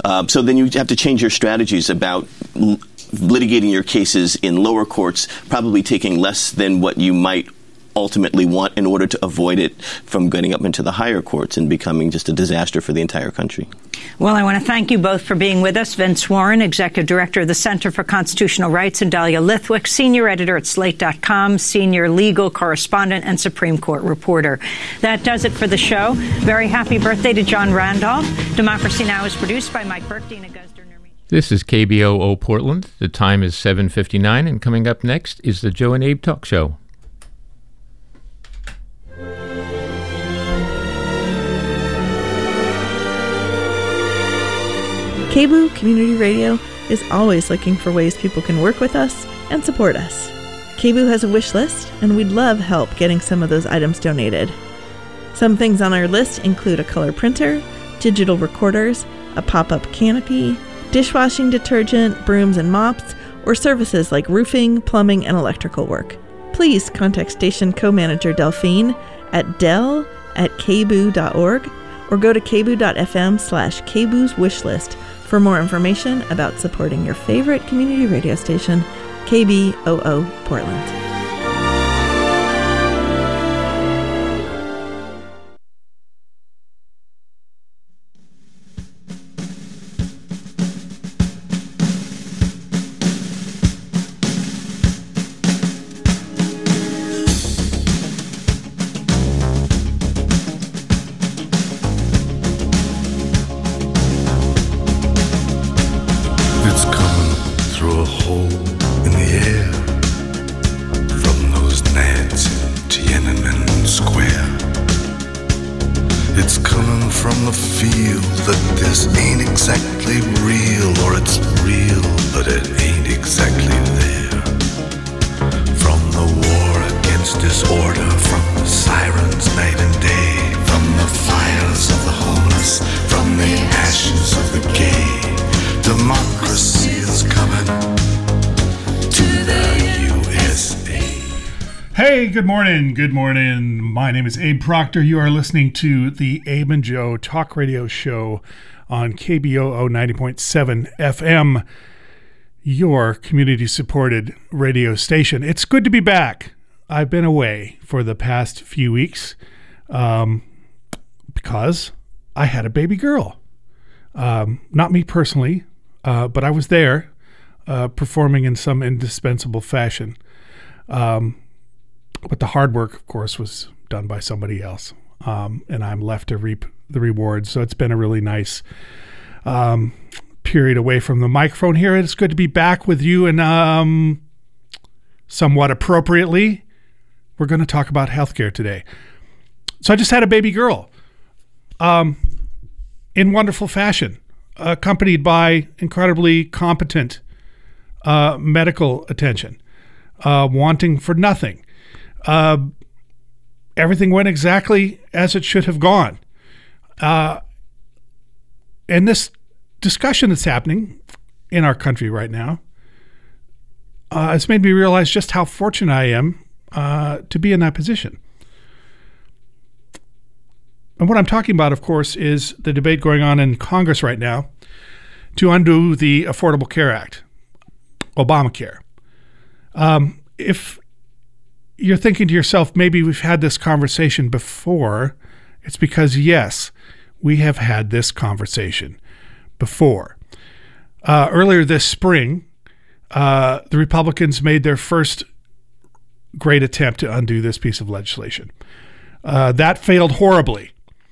So then you have to change your strategies about litigating your cases in lower courts, probably taking less than what you might ultimately want in order to avoid it from getting up into the higher courts and becoming just a disaster for the entire country. Well, I want to thank you both for being with us. Vince Warren, Executive Director of the Center for Constitutional Rights, and Dahlia Lithwick, Senior Editor at Slate.com, Senior Legal Correspondent and Supreme Court Reporter. That does it for the show. Very happy birthday to John Randolph. Democracy Now! Is produced by Mike Burke, Dina Guzder. This is KBOO Portland. The time is 7:59, and coming up next is the Joe and Abe Talk Show. KBOO Community Radio is always looking for ways people can work with us and support us. KBOO has a wish list, and we'd love help getting some of those items donated. Some things on our list include a color printer, digital recorders, a pop-up canopy, dishwashing detergent, brooms and mops, or services like roofing, plumbing, and electrical work. Please contact station co-manager Delphine at del@kboo.org or go to kboo.fm/kboo's wishlist for more information about supporting your favorite community radio station, KBOO Portland. Good morning. My name is Abe Proctor. You are listening to the Abe and Joe Talk Radio Show on KBOO 90.7 FM, your community-supported radio station. It's good to be back. I've been away for the past few weeks because I had a baby girl. Not me personally, but I was there performing in some indispensable fashion. But the hard work, of course, was done by somebody else, and I'm left to reap the rewards. So it's been a really nice period away from the microphone here. It's good to be back with you, and somewhat appropriately, we're going to talk about healthcare today. So I just had a baby girl in wonderful fashion, accompanied by incredibly competent medical attention, wanting for nothing. Everything went exactly as it should have gone. And this discussion that's happening in our country right now has made me realize just how fortunate I am to be in that position. And what I'm talking about, of course, is the debate going on in Congress right now to undo the Affordable Care Act, Obamacare. If you're thinking to yourself, maybe we've had this conversation before, it's because, yes, we have had this conversation before. Earlier this spring, the Republicans made their first great attempt to undo this piece of legislation. That failed horribly,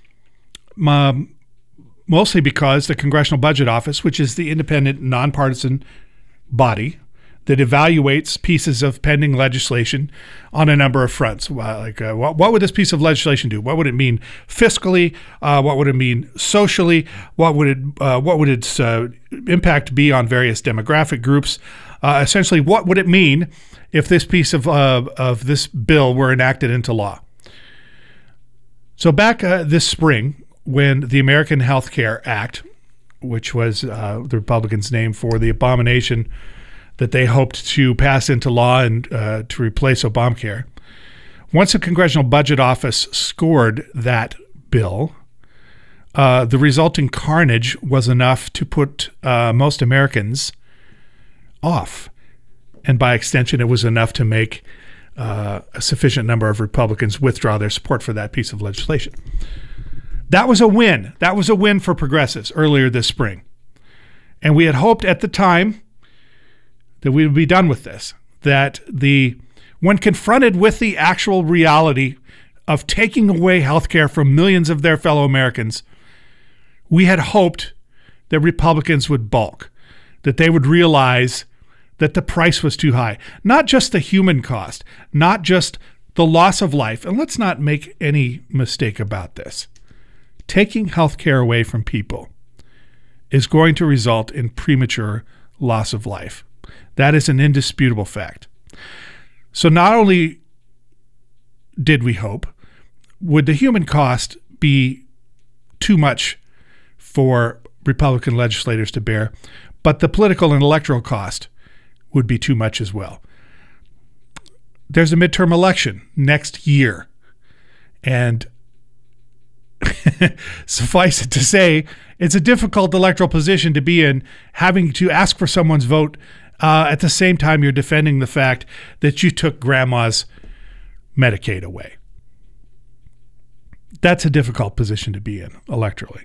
mostly because the Congressional Budget Office, which is the independent, nonpartisan body that evaluates pieces of pending legislation on a number of fronts. What would this piece of legislation do? What would it mean fiscally? What would it mean socially? What would its impact be on various demographic groups? Essentially, what would it mean if this piece of this bill were enacted into law? So back this spring, when the American Health Care Act, which was the Republicans' name for the abomination that they hoped to pass into law and to replace Obamacare. Once the Congressional Budget Office scored that bill, the resulting carnage was enough to put most Americans off. And by extension, it was enough to make a sufficient number of Republicans withdraw their support for that piece of legislation. That was a win. That was a win for progressives earlier this spring. And we had hoped at the time that we would be done with this, that when confronted with the actual reality of taking away health care from millions of their fellow Americans, we had hoped that Republicans would balk, that they would realize that the price was too high. Not just the human cost, not just the loss of life. And let's not make any mistake about this. Taking health care away from people is going to result in premature loss of life. That is an indisputable fact. So not only did we hope, would the human cost be too much for Republican legislators to bear, but the political and electoral cost would be too much as well. There's a midterm election next year, and suffice it to say, it's a difficult electoral position to be in, having to ask for someone's vote at the same time you're defending the fact that you took grandma's Medicaid away. That's a difficult position to be in electorally.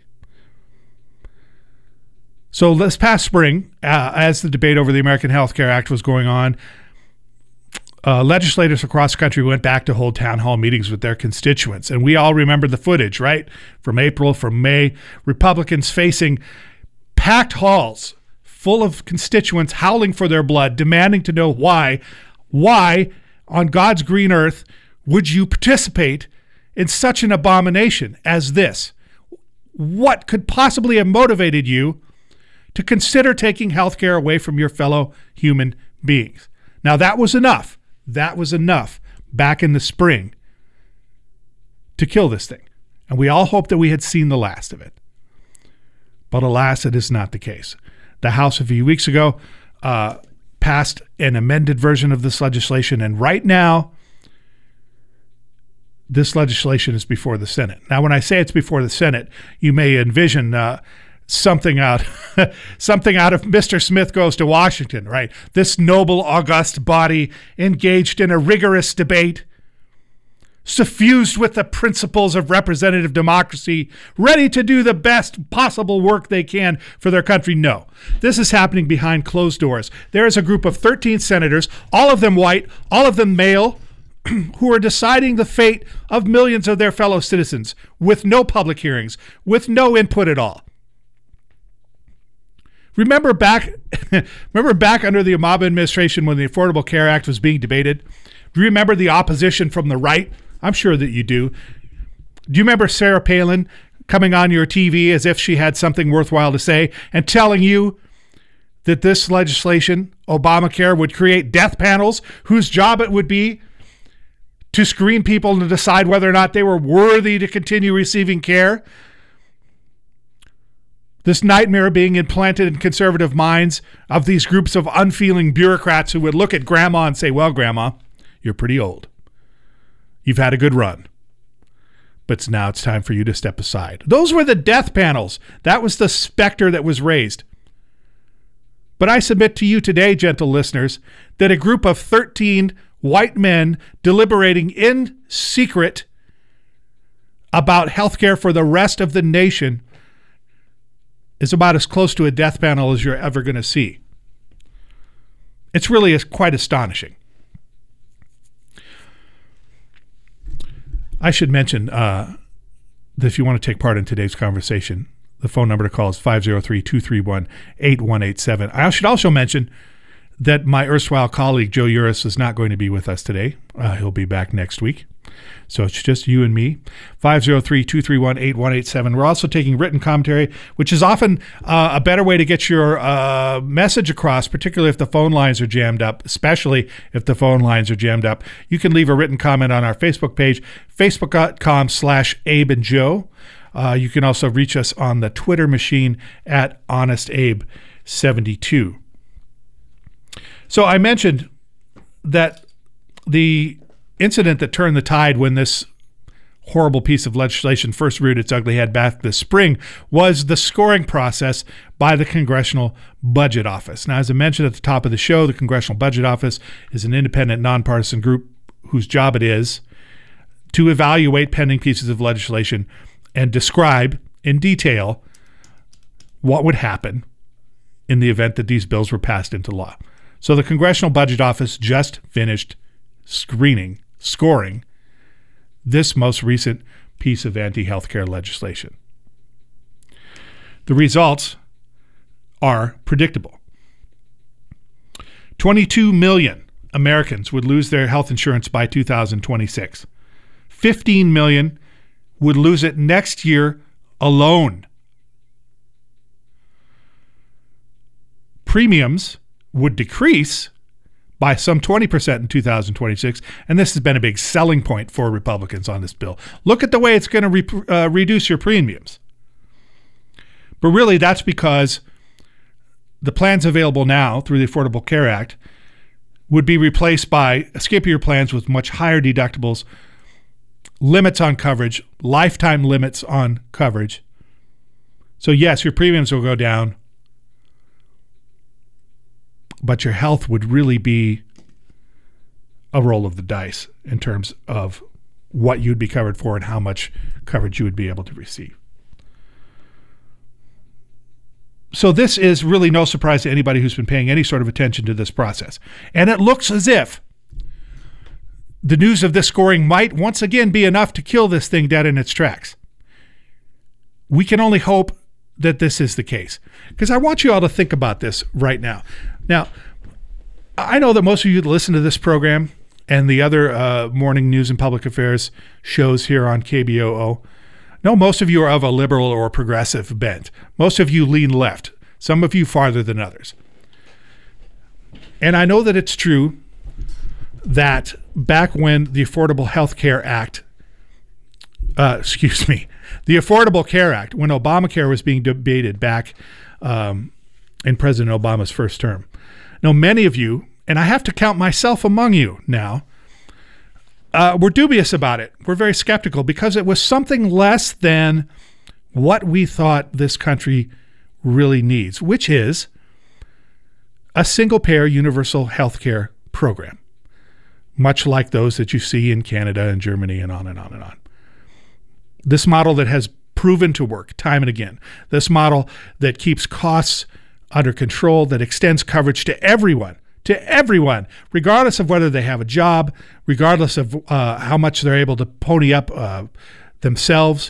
So this past spring, as the debate over the American Health Care Act was going on, legislators across the country went back to hold town hall meetings with their constituents. And we all remember the footage, right? From April, from May, Republicans facing packed halls full of constituents howling for their blood, demanding to know why on God's green earth would you participate in such an abomination as this? What could possibly have motivated you to consider taking health care away from your fellow human beings? Now, that was enough. That was enough back in the spring to kill this thing. And we all hoped that we had seen the last of it. But alas, it is not the case. The House a few weeks ago passed an amended version of this legislation, and right now, this legislation is before the Senate. Now, when I say it's before the Senate, you may envision something out of Mr. Smith Goes to Washington, right? This noble, august body engaged in a rigorous debate, suffused with the principles of representative democracy, ready to do the best possible work they can for their country. No, this is happening behind closed doors. There is a group of 13 senators, all of them white, all of them male, who are deciding the fate of millions of their fellow citizens with no public hearings, with no input at all. Remember back under the Obama administration when the Affordable Care Act was being debated? Do you remember the opposition from the right? I'm sure that you do. Do you remember Sarah Palin coming on your TV as if she had something worthwhile to say and telling you that this legislation, Obamacare, would create death panels whose job it would be to screen people to decide whether or not they were worthy to continue receiving care? This nightmare being implanted in conservative minds of these groups of unfeeling bureaucrats who would look at grandma and say, well, grandma, you're pretty old. You've had a good run. But now it's time for you to step aside. Those were the death panels. That was the specter that was raised. But I submit to you today, gentle listeners, that a group of 13 white men deliberating in secret about health care for the rest of the nation is about as close to a death panel as you're ever going to see. It's really quite astonishing. I should mention that if you want to take part in today's conversation, the phone number to call is 503-231-8187. I should also mention that my erstwhile colleague, Joe Uris, is not going to be with us today. He'll be back next week. So it's just you and me. 503-231-8187. We're also taking written commentary, which is often a better way to get your message across, particularly if the phone lines are jammed up, especially if the phone lines are jammed up. You can leave a written comment on our Facebook page, facebook.com/Abe and Joe. You can also reach us on the Twitter machine at HonestAbe72. So I mentioned that the incident that turned the tide when this horrible piece of legislation first reared its ugly head back this spring was the scoring process by the Congressional Budget Office. Now, as I mentioned at the top of the show, the Congressional Budget Office is an independent, nonpartisan group whose job it is to evaluate pending pieces of legislation and describe in detail what would happen in the event that these bills were passed into law. So the Congressional Budget Office just finished scoring this most recent piece of anti-healthcare legislation. The results are predictable. 22 million Americans would lose their health insurance by 2026. 15 million would lose it next year alone. Premiums would decrease by some 20% in 2026, and this has been a big selling point for Republicans on this bill. Look at the way it's going to reduce your premiums. But really, that's because the plans available now through the Affordable Care Act would be replaced by skippier plans with much higher deductibles, limits on coverage, lifetime limits on coverage. So yes, your premiums will go down, but your health would really be a roll of the dice in terms of what you'd be covered for and how much coverage you would be able to receive. So this is really no surprise to anybody who's been paying any sort of attention to this process. And it looks as if the news of this scoring might once again be enough to kill this thing dead in its tracks. We can only hope that this is the case, because I want you all to think about this right now. Now, I know that most of you that listen to this program and the other morning news and public affairs shows here on KBOO, no, most of you are of a liberal or progressive bent. Most of you lean left, some of you farther than others. And I know that it's true that back when the Affordable Care Act, the Affordable Care Act, when Obamacare was being debated back in President Obama's first term. Now, many of you, and I have to count myself among you now, were dubious about it. We're very skeptical because it was something less than what we thought this country really needs, which is a single-payer universal health care program, much like those that you see in Canada and Germany and on and on and on. This model that has proven to work time and again. This model that keeps costs under control, that extends coverage to everyone, regardless of whether they have a job, regardless of how much they're able to pony up themselves.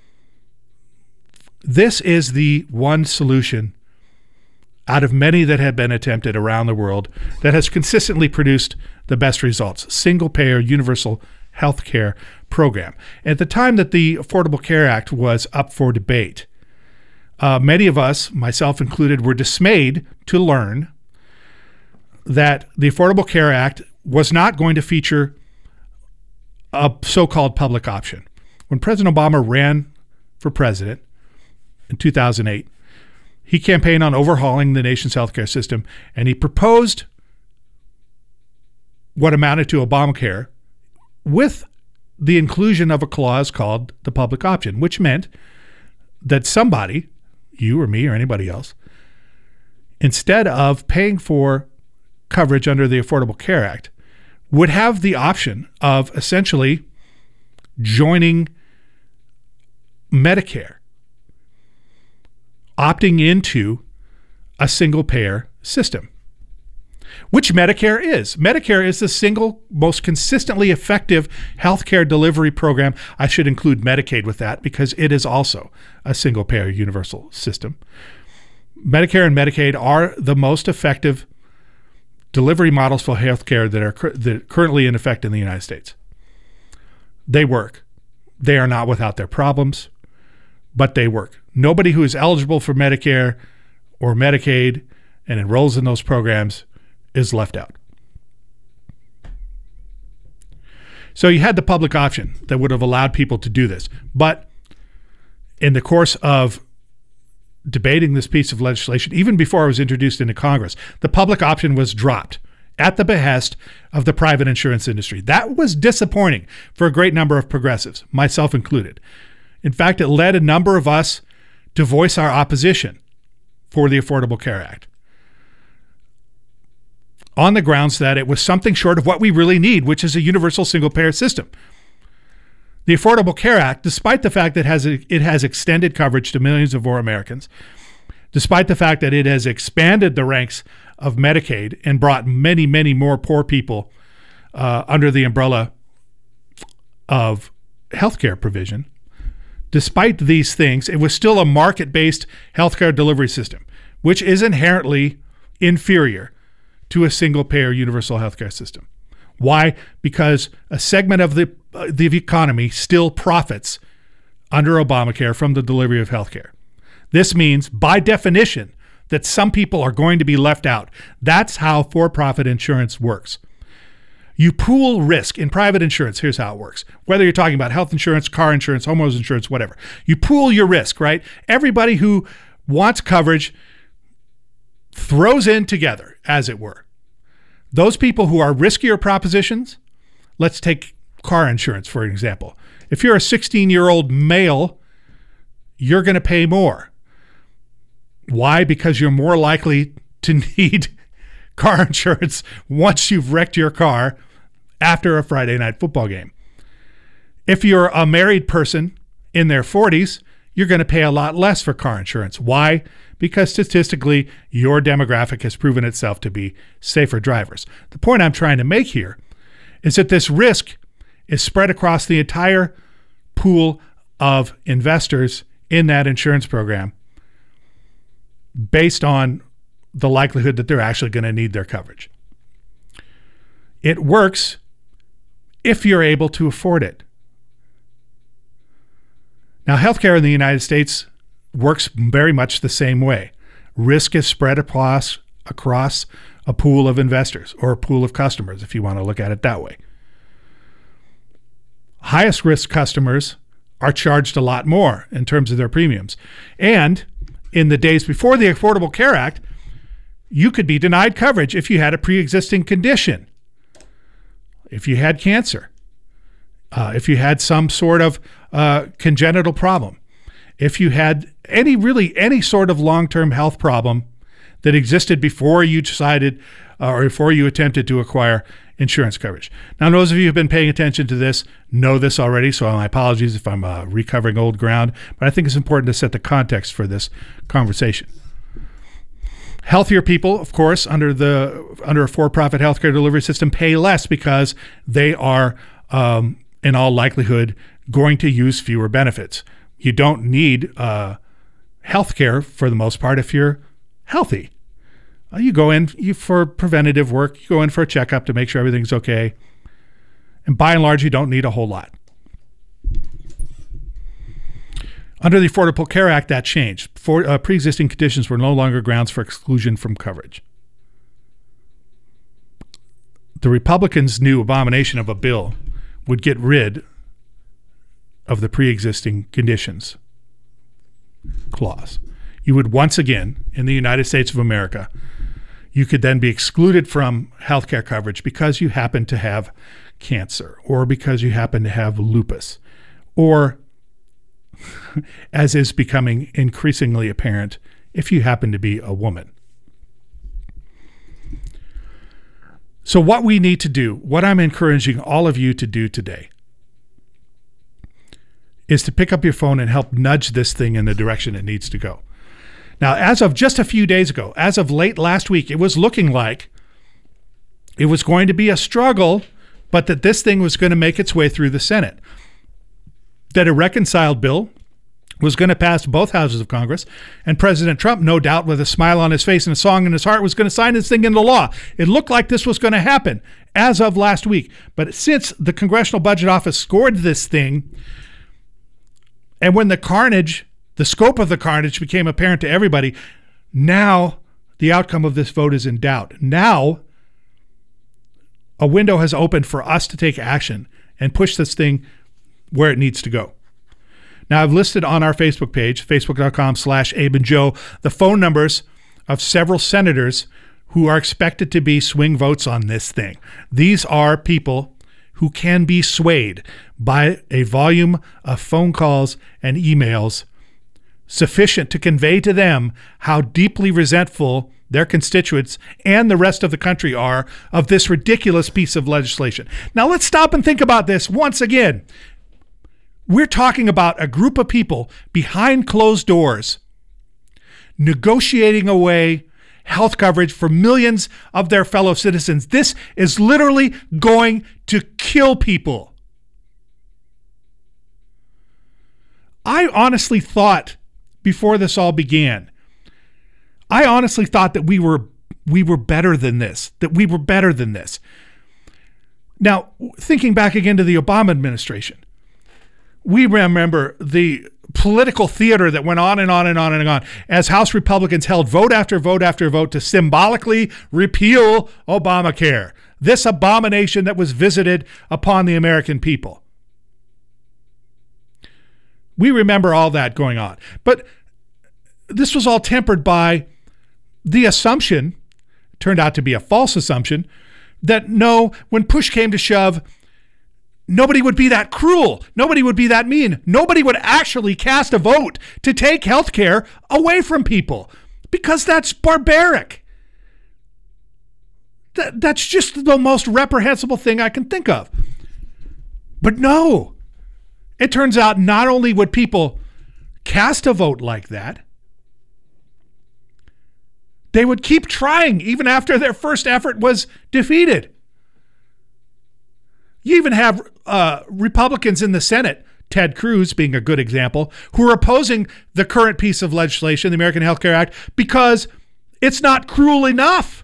This is the one solution out of many that have been attempted around the world that has consistently produced the best results. Single-payer, universal health care program. At the time that the Affordable Care Act was up for debate, many of us, myself included, were dismayed to learn that the Affordable Care Act was not going to feature a so-called public option. When President Obama ran for president in 2008, he campaigned on overhauling the nation's healthcare system, and he proposed what amounted to Obamacare with the inclusion of a clause called the public option, which meant that somebody, you or me or anybody else, instead of paying for coverage under the Affordable Care Act, would have the option of essentially joining Medicare, opting into a single-payer system, which Medicare is. Medicare is the single most consistently effective healthcare delivery program. I should include Medicaid with that because it is also a single-payer universal system. Medicare and Medicaid are the most effective delivery models for healthcare that are currently in effect in the United States. They work. They are not without their problems, but they work. Nobody who is eligible for Medicare or Medicaid and enrolls in those programs is left out. So you had the public option that would have allowed people to do this. But in the course of debating this piece of legislation, even before it was introduced into Congress, the public option was dropped at the behest of the private insurance industry. That was disappointing for a great number of progressives, myself included. In fact, it led a number of us to voice our opposition for the Affordable Care Act on the grounds that it was something short of what we really need, which is a universal single-payer system. The Affordable Care Act, despite the fact that it has extended coverage to millions of more Americans, despite the fact that it has expanded the ranks of Medicaid and brought many, many more poor people under the umbrella of healthcare provision, despite these things, it was still a market-based healthcare delivery system, which is inherently inferior to a single-payer universal healthcare system. Why? Because a segment of the economy still profits under Obamacare from the delivery of healthcare. This means, by definition, that some people are going to be left out. That's how for-profit insurance works. You pool risk in private insurance. Here's how it works. Whether you're talking about health insurance, car insurance, homeowners insurance, whatever. You pool your risk, right? Everybody who wants coverage throws in together, as it were. Those people who are riskier propositions, let's take car insurance, for example. If you're a 16-year-old male, you're going to pay more. Why? Because you're more likely to need car insurance once you've wrecked your car after a Friday night football game. If you're a married person in their 40s, you're going to pay a lot less for car insurance. Why? Because statistically, your demographic has proven itself to be safer drivers. The point I'm trying to make here is that this risk is spread across the entire pool of investors in that insurance program based on the likelihood that they're actually going to need their coverage. It works if you're able to afford it. Now, healthcare in the United States works very much the same way. Risk is spread across a pool of investors or a pool of customers, if you want to look at it that way. Highest risk customers are charged a lot more in terms of their premiums. And in the days before the Affordable Care Act, you could be denied coverage if you had a pre-existing condition, if you had cancer, if you had some sort of congenital problem, if you had any sort of long-term health problem that existed before you decided or before you attempted to acquire insurance coverage. Now, those of you who have been paying attention to this know this already, so my apologies if I'm recovering old ground, but I think it's important to set the context for this conversation. Healthier people, of course, under a for-profit healthcare delivery system pay less because they are, in all likelihood, going to use fewer benefits. You don't need healthcare for the most part if you're healthy. You go in for preventative work. You go in for a checkup to make sure everything's okay. And by and large, you don't need a whole lot. Under the Affordable Care Act, that changed. Pre-existing conditions were no longer grounds for exclusion from coverage. The Republicans' new abomination of a bill would get rid of the pre-existing conditions clause. You would once again, in the United States of America, you could then be excluded from healthcare coverage because you happen to have cancer or because you happen to have lupus or, as is becoming increasingly apparent, if you happen to be a woman. So what we need to do, what I'm encouraging all of you to do today, is to pick up your phone and help nudge this thing in the direction it needs to go. Now, as of just a few days ago, as of late last week, it was looking like it was going to be a struggle, but that this thing was going to make its way through the Senate. That a reconciled bill was going to pass both houses of Congress, and President Trump, no doubt with a smile on his face and a song in his heart, was going to sign this thing into law. It looked like this was going to happen as of last week. But since the Congressional Budget Office scored this thing, and when the scope of the carnage became apparent to everybody, now the outcome of this vote is in doubt. Now a window has opened for us to take action and push this thing where it needs to go. Now, I've listed on our Facebook page, facebook.com/AbeandJoe, the phone numbers of several senators who are expected to be swing votes on this thing. These are people who can be swayed by a volume of phone calls and emails sufficient to convey to them how deeply resentful their constituents and the rest of the country are of this ridiculous piece of legislation. Now let's stop and think about this once again. We're talking about a group of people behind closed doors negotiating away health coverage for millions of their fellow citizens. This is literally going to kill people. I honestly thought before this all began, I honestly thought that we were better than this, Now, thinking back again to the Obama administration, we remember the political theater that went on and on and on and on as House Republicans held vote after vote after vote to symbolically repeal Obamacare, this abomination that was visited upon the American people. We remember all that going on. But this was all tempered by the assumption, turned out to be a false assumption, that no, when push came to shove, nobody would be that cruel. Nobody would be that mean. Nobody would actually cast a vote to take health care away from people because that's barbaric. That's just the most reprehensible thing I can think of. But no, it turns out not only would people cast a vote like that, they would keep trying even after their first effort was defeated. You even have Republicans in the Senate, Ted Cruz being a good example, who are opposing the current piece of legislation, the American Health Care Act, because it's not cruel enough.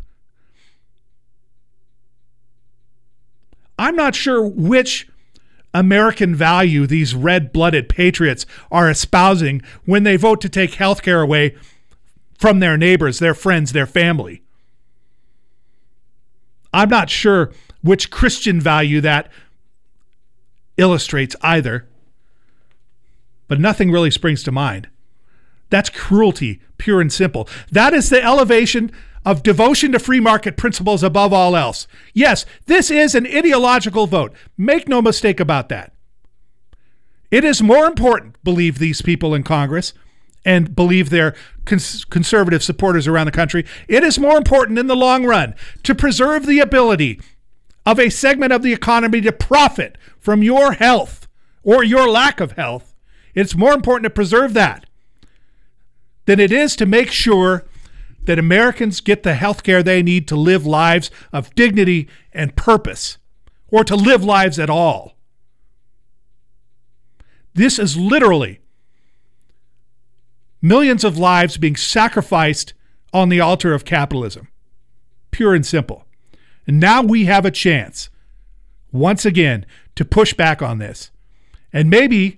I'm not sure which American value these red-blooded patriots are espousing when they vote to take health care away from their neighbors, their friends, their family. I'm not sure which Christian value that illustrates either, but nothing really springs to mind. That's cruelty, pure and simple. That is the elevation of devotion to free market principles above all else. Yes, this is an ideological vote. Make no mistake about that. It is more important, believe these people in Congress and believe their conservative supporters around the country, it is more important in the long run to preserve the ability of a segment of the economy to profit from your health or your lack of health. It's more important to preserve that than it is to make sure that Americans get the health care they need to live lives of dignity and purpose, or to live lives at all. This is literally millions of lives being sacrificed on the altar of capitalism. Pure and simple. And now we have a chance, once again, to push back on this. And maybe,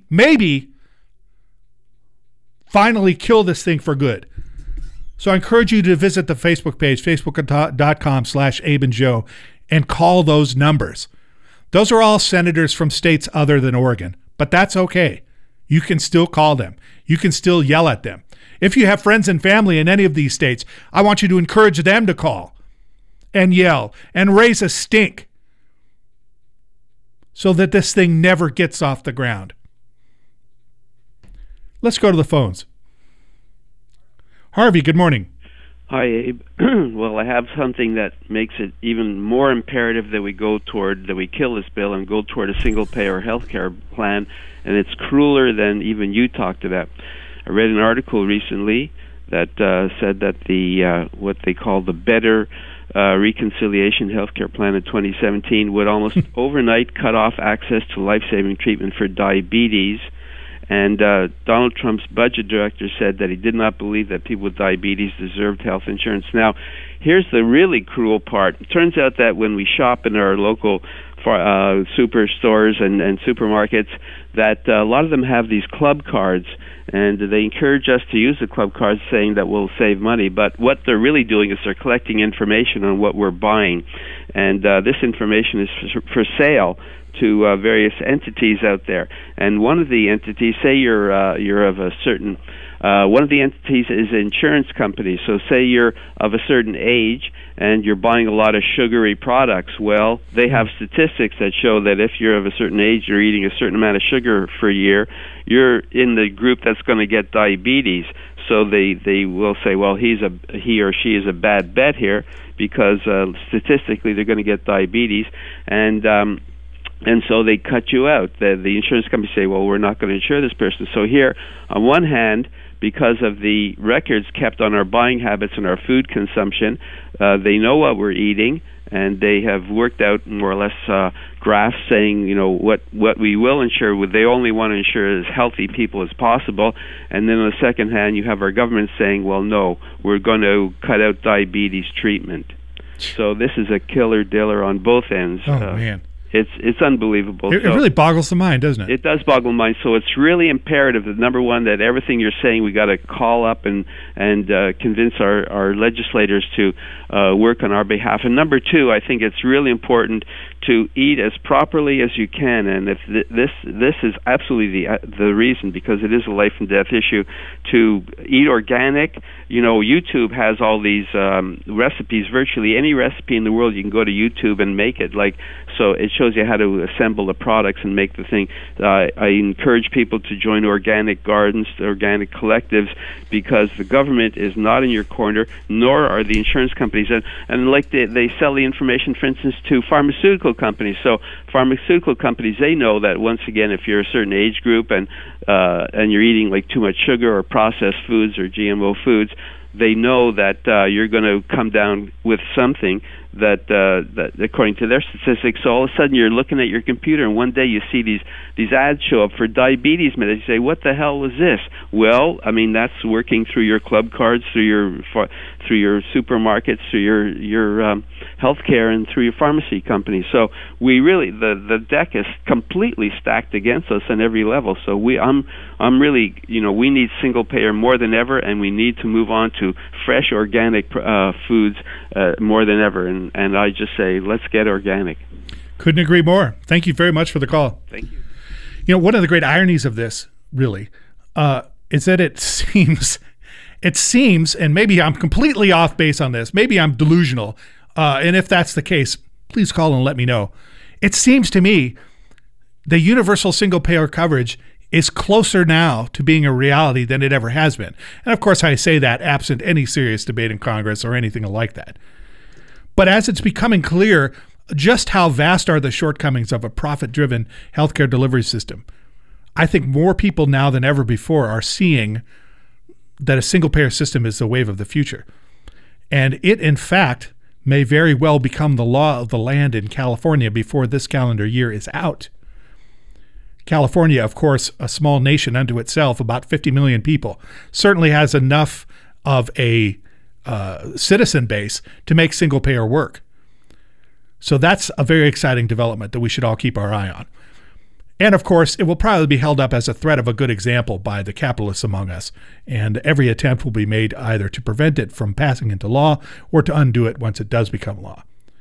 finally kill this thing for good. So I encourage you to visit the Facebook page, facebook.com/AbeandJoe, and call those numbers. Those are all senators from states other than Oregon, but that's okay. You can still call them. You can still yell at them. If you have friends and family in any of these states, I want you to encourage them to call and yell and raise a stink so that this thing never gets off the ground. Let's go to the phones. Harvey, good morning. Hi, Abe. Well, I have something that makes it even more imperative that we kill this bill and go toward a single-payer health care plan, and it's crueler than even you talked about. I read an article recently that said that the what they call the Better Reconciliation Healthcare Plan in 2017 would almost overnight cut off access to life-saving treatment for diabetes. And Donald Trump's budget director said that he did not believe that people with diabetes deserved health insurance. Now, here's the really cruel part. It turns out that when we shop in our local superstores and supermarkets, that a lot of them have these club cards, and they encourage us to use the club cards, saying that we'll save money. But what they're really doing is they're collecting information on what we're buying, and this information is for sale to various entities out there. And one of the entities, say you're of a certain One of the entities is insurance companies. So say you're of a certain age and you're buying a lot of sugary products. Well, they have statistics that show that if you're of a certain age, you're eating a certain amount of sugar for a year, you're in the group that's going to get diabetes. So they will say, well, he or she is a bad bet here because statistically they're going to get diabetes, and so they cut you out. The insurance companies say, well, we're not going to insure this person. So here, on one hand, because of the records kept on our buying habits and our food consumption, they know what we're eating, and they have worked out more or less graphs saying, what we will insure. They only want to insure as healthy people as possible. And then on the second hand, you have our government saying, well, no, we're going to cut out diabetes treatment. So this is a killer diller on both ends. Oh, man. It's unbelievable. It really boggles the mind, doesn't it? It does boggle the mind. So it's really imperative that, number one, that everything you're saying, we got to call up and convince our legislators to work on our behalf. And number two, I think it's really important to eat as properly as you can. And if this is absolutely the reason, because it is a life and death issue, to eat organic. YouTube has all these recipes. Virtually any recipe in the world, you can go to YouTube and make it. So it shows you how to assemble the products and make the thing. I encourage people to join organic gardens, organic collectives, because the government is not in your corner, nor are the insurance companies. And they sell the information, for instance, to pharmaceutical companies. So pharmaceutical companies, they know that, once again, if you're a certain age group and you're eating too much sugar or processed foods or GMO foods, they know that you're going to come down with something that according to their statistics. So all of a sudden you're looking at your computer, and one day you see these ads show up for diabetes meds. You say, what the hell was this? Well, that's working through your club cards, through your supermarkets, through your healthcare, and through your pharmacy companies. So we really, the deck is completely stacked against us on every level. So I'm really, we need single payer more than ever, and we need to move on to fresh organic foods more than ever. And I just say, let's get organic. Couldn't agree more. Thank you very much for the call. Thank you. One of the great ironies of this, really, is that it seems, and maybe I'm completely off base on this, maybe I'm delusional, and if that's the case, please call and let me know. It seems to me the universal single-payer coverage is closer now to being a reality than it ever has been. And of course, I say that absent any serious debate in Congress or anything like that. But as it's becoming clear just how vast are the shortcomings of a profit-driven healthcare delivery system, I think more people now than ever before are seeing that a single-payer system is the wave of the future. And it, in fact, may very well become the law of the land in California before this calendar year is out. California, of course, a small nation unto itself, about 50 million people, certainly has enough of a citizen base to make single payer work. So that's a very exciting development that we should all keep our eye on. And of course, it will probably be held up as a threat of a good example by the capitalists among us. And every attempt will be made either to prevent it from passing into law or to undo it once it does become law.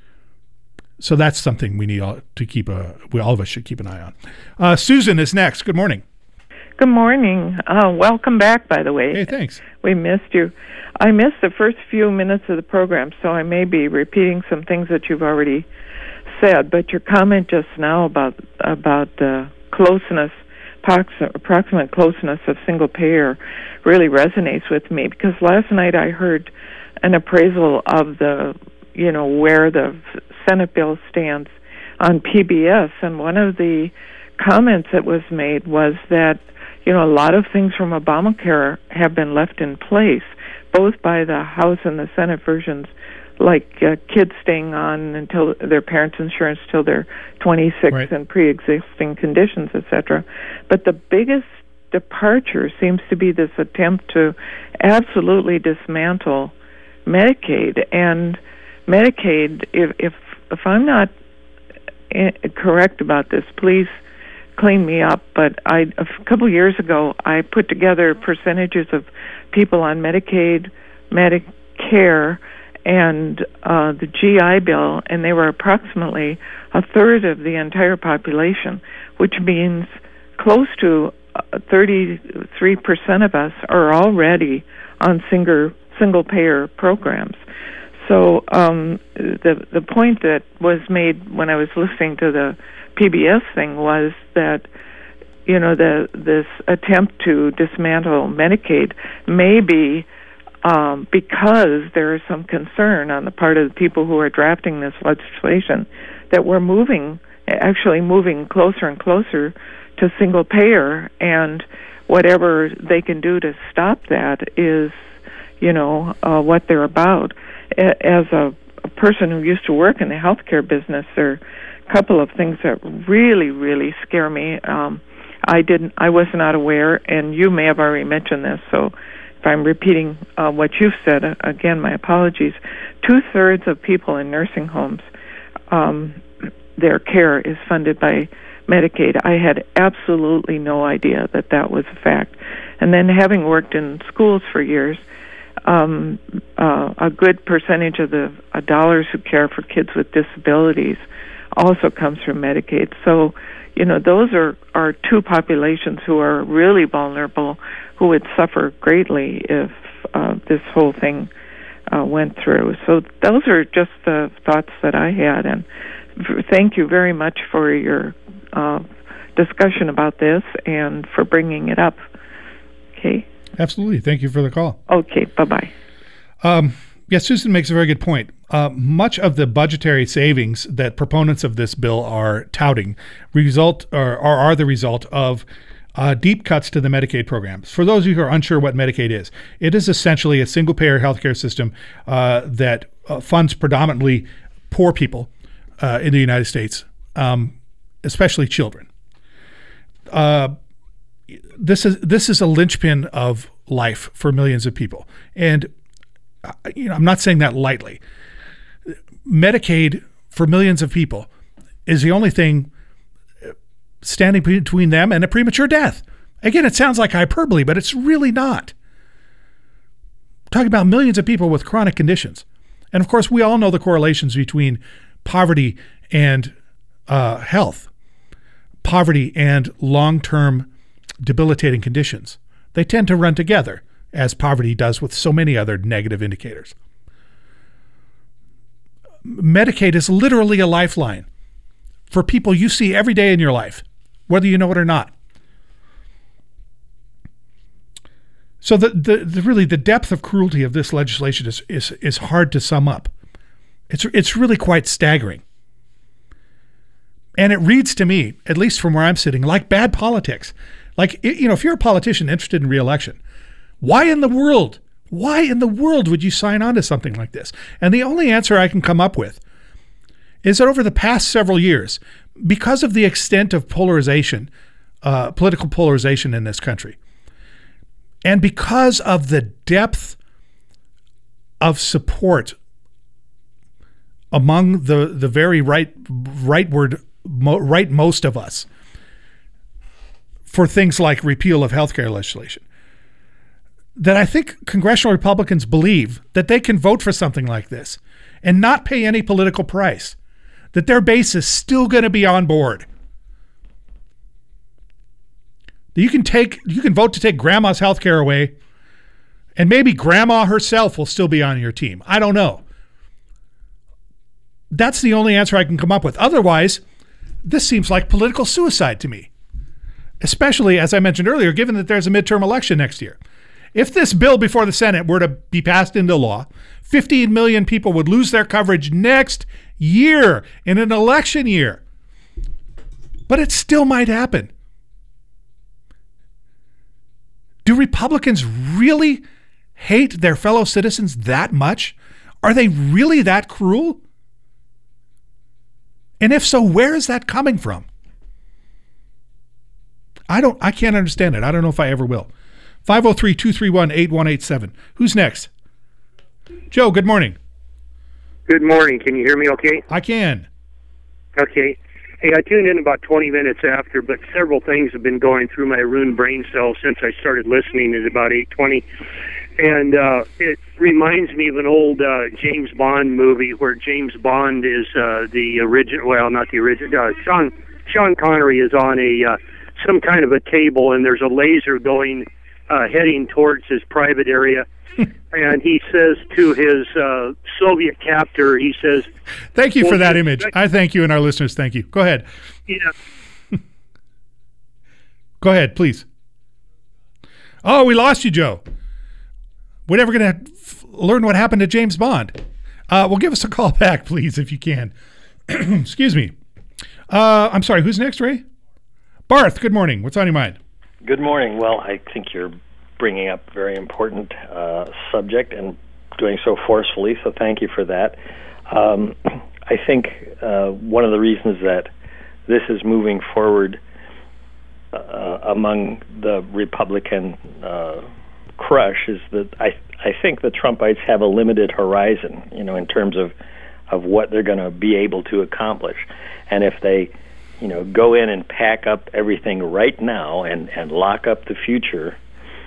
So that's something we need to keep all of us should keep an eye on. Susan is next. Good morning. Good morning. Welcome back, by the way. Hey, thanks. We missed you. I missed the first few minutes of the program, so I may be repeating some things that you've already said. But your comment just now about the closeness, approximate closeness of single payer, really resonates with me, because last night I heard an appraisal of where the Senate bill stands on PBS, and one of the comments that was made was that a lot of things from Obamacare have been left in place, both by the House and the Senate versions, like kids staying on until their parents' insurance till they're 26, right, and pre-existing conditions, etc. But the biggest departure seems to be this attempt to absolutely dismantle Medicaid. And Medicaid, if I'm not correct about this, please clean me up, but a couple years ago, I put together percentages of people on Medicaid, Medicare, and the GI Bill, and they were approximately a third of the entire population, which means close to 33% of us are already on single payer programs. So the point that was made when I was listening to the PBS thing was that, you know, this attempt to dismantle Medicaid may be because there is some concern on the part of the people who are drafting this legislation that we're actually moving closer and closer to single payer, and whatever they can do to stop that is, you know, what they're about. As a person who used to work in the healthcare business, there are a couple of things that really, really scare me. I was not aware, and you may have already mentioned this, so if I'm repeating what you've said, again, my apologies. 2/3 of people in nursing homes, their care is funded by Medicaid. I had absolutely no idea that was a fact. And then having worked in schools for years, a good percentage of the dollars who care for kids with disabilities also comes from Medicaid. So, you know, those are two populations who are really vulnerable, who would suffer greatly if this whole thing went through. So those are just the thoughts that I had, and thank you very much for your discussion about this and for bringing it up. Okay. Absolutely. Thank you for the call. Okay. Bye-bye. Yes, Susan makes a very good point. Much of the budgetary savings that proponents of this bill are touting are the result of deep cuts to the Medicaid programs. For those of you who are unsure what Medicaid is, it is essentially a single-payer healthcare system that funds predominantly poor people in the United States, especially children. This is a linchpin of life for millions of people, and I'm not saying that lightly. Medicaid for millions of people is the only thing standing between them and a premature death. Again, it sounds like hyperbole, but it's really not. We're talking about millions of people with chronic conditions. And of course, we all know the correlations between poverty and health, poverty and long-term debilitating conditions. They tend to run together, as poverty does with so many other negative indicators. Medicaid is literally a lifeline for people you see every day in your life, whether you know it or not. So the depth of cruelty of this legislation is hard to sum up. It's really quite staggering. And it reads to me, at least from where I'm sitting, like bad politics. Like, you know, if you're a politician interested in re-election, why in the world would you sign on to something like this? And the only answer I can come up with is that over the past several years, because of the extent of polarization, political polarization in this country, and because of the depth of support among the very rightmost of us for things like repeal of healthcare legislation, that I think congressional Republicans believe that they can vote for something like this and not pay any political price, that their base is still going to be on board. You can vote to take grandma's health care away, and maybe grandma herself will still be on your team. I don't know. That's the only answer I can come up with. Otherwise, this seems like political suicide to me, especially, as I mentioned earlier, given that there's a midterm election next year. If this bill before the Senate were to be passed into law, 15 million people would lose their coverage next year in an election year. But it still might happen. Do Republicans really hate their fellow citizens that much? Are they really that cruel? And if so, where is that coming from? I can't understand it. I don't know if I ever will. 503-231-8187. Who's next? Joe, good morning. Good morning. Can you hear me okay? I can. Okay. Hey, I tuned in about 20 minutes after, but several things have been going through my ruined brain cells since I started listening at about 8:20. And it reminds me of an old James Bond movie where James Bond is the original, well, not the original, Sean Connery is on a some kind of a table, and there's a laser going heading towards his private area. And he says to his Soviet captor, he says, "Thank you for that image. I thank you, and our listeners thank you." Go ahead. Yeah. Go ahead, please. Oh, we lost you, Joe. We're never going to learn what happened to James Bond. Well, give us a call back, please, if you can. Excuse me. I'm sorry, who's next, Ray? Barth, good morning. What's on your mind? Good morning. Well, I think you're bringing up a very important subject and doing so forcefully, so thank you for that. I think one of the reasons that this is moving forward among the Republican crush is that I think the Trumpites have a limited horizon, in terms of what they're going to be able to accomplish. And if they, go in and pack up everything right now and lock up the future,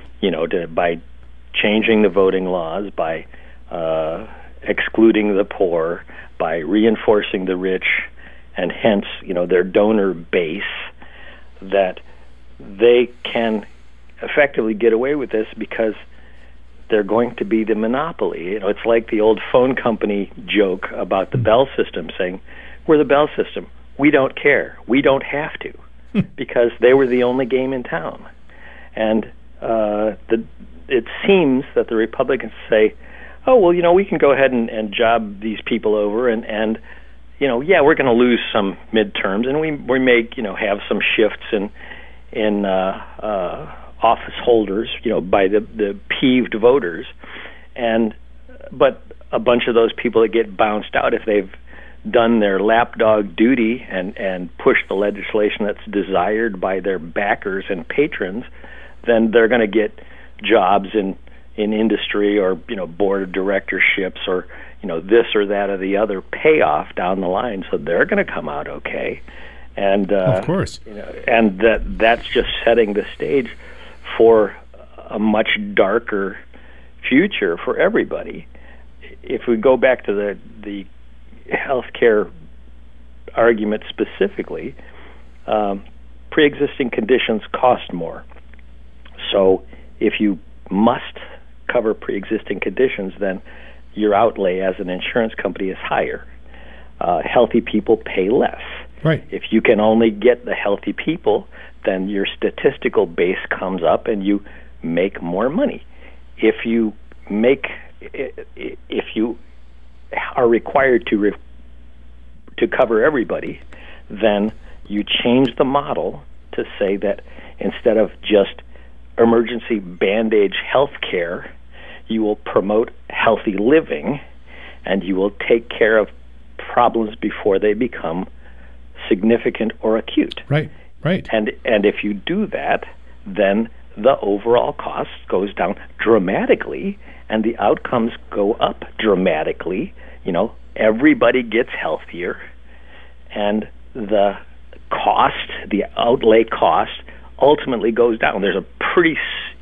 by changing the voting laws, by excluding the poor, by reinforcing the rich, and hence, their donor base, that they can effectively get away with this because they're going to be the monopoly. It's like the old phone company joke about the Bell system saying, "We're the Bell system. We don't care. We don't have to," because they were the only game in town. And it seems that the Republicans say, "Oh, well, we can go ahead and job these people over, and we're going to lose some midterms, and we may, have some shifts in office holders, by the peeved voters, but a bunch of those people that get bounced out, if they've done their lapdog duty and pushed the legislation that's desired by their backers and patrons, then they're going to get jobs in industry or board of directorships or this or that or the other payoff down the line, so they're going to come out okay." And of course, and that's just setting the stage for a much darker future for everybody. If we go back to the healthcare argument specifically, pre-existing conditions cost more. So if you must cover pre-existing conditions, then your outlay as an insurance company is higher. Healthy people pay less. Right. If you can only get the healthy people, then your statistical base comes up and you make more money. If you are required to cover everybody, then you change the model to say that instead of just emergency band-aid health care, you will promote healthy living, and you will take care of problems before they become significant or acute. Right. And if you do that, then the overall cost goes down dramatically, and the outcomes go up dramatically. Everybody gets healthier, and the outlay cost, ultimately goes down. There's a pretty